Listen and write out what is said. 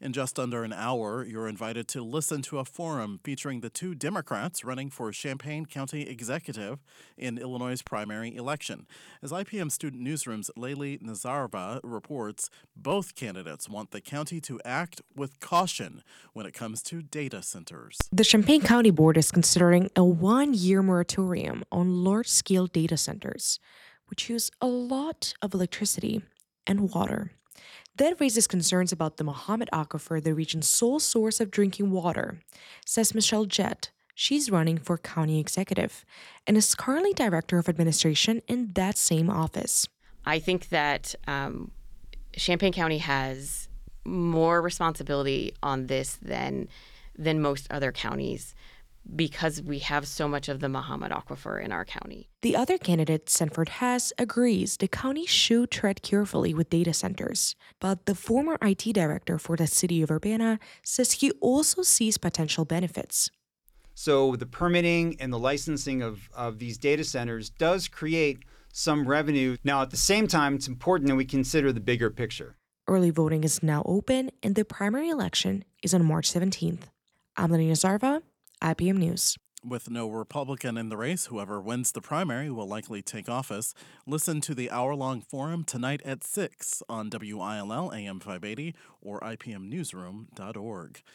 In just under an hour, you're invited to listen to a forum featuring the two Democrats running for Champaign County Executive in Illinois' primary election. As IPM Student Newsroom's Layli Nazarova reports, both candidates want the county to act with caution when it comes to data centers. The Champaign County Board is considering a 1-year moratorium on large scale data centers, which use a lot of electricity and water. That raises concerns about the Mohammed Aquifer, the region's sole source of drinking water, says Michelle Jett. She's running for county executive and is currently director of administration in that same office. I think that Champaign County has more responsibility on this than most other counties because we have so much of the Mohammed Aquifer in our county. The other candidate, Sanford Hess, agrees the county should tread carefully with data centers. But the former IT director for the city of Urbana says he also sees potential benefits. So the permitting and the licensing of these data centers does create some revenue. Now, at the same time, it's important that we consider the bigger picture. Early voting is now open, and the primary election is on March 17th. I'm Layli Nazarova, IPM News. With no Republican in the race, whoever wins the primary will likely take office. Listen to the hour-long forum tonight at 6 on WILL AM 580 or IPMnewsroom.org.